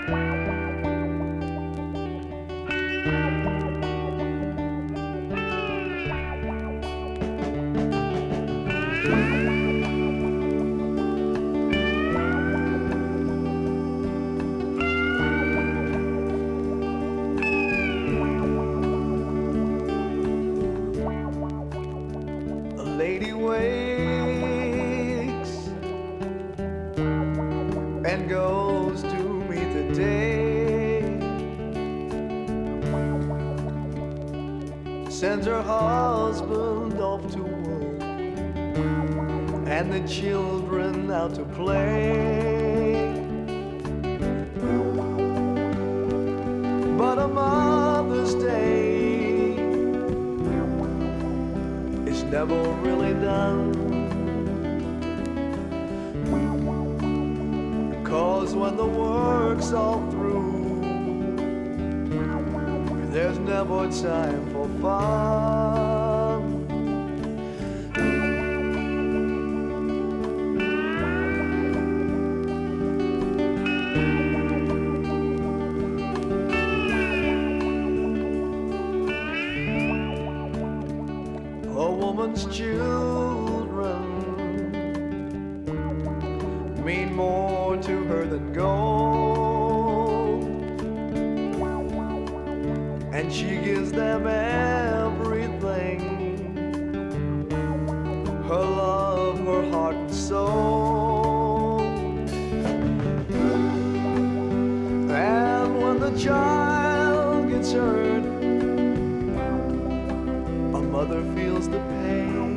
Lady wakes and goes to meet the day, sends her husband off to work and the children out to play. But a Mother's Day never really done, 'cause when the work's all through, there's never time for fun. A woman's children mean more to her than gold, and she gives them everything: her love, her heart and soul. And when the child gets hurt, a mother feels the pain,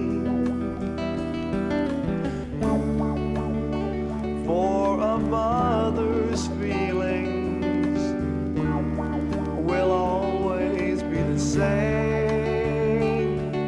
for a mother's feelings will always be the same.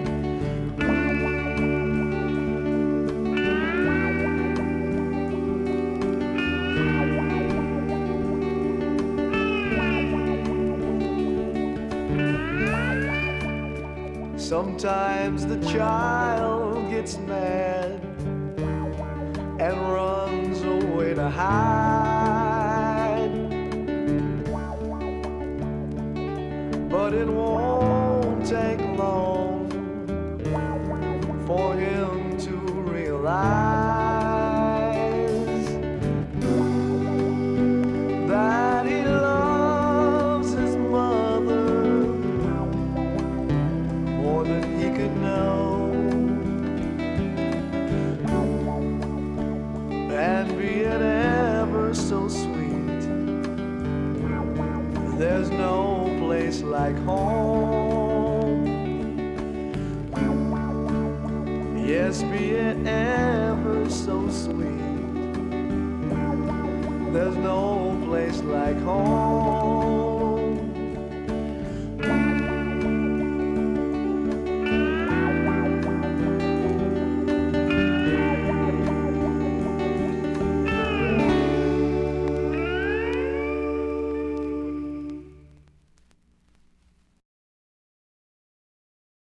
Sometimes the child gets mad and runs away to hide, but it won't take long for him to realize that he loves his mother more than he could know. And be it ever so sweet, there's no place like home. Yes, be it ever so sweet, there's no place like home.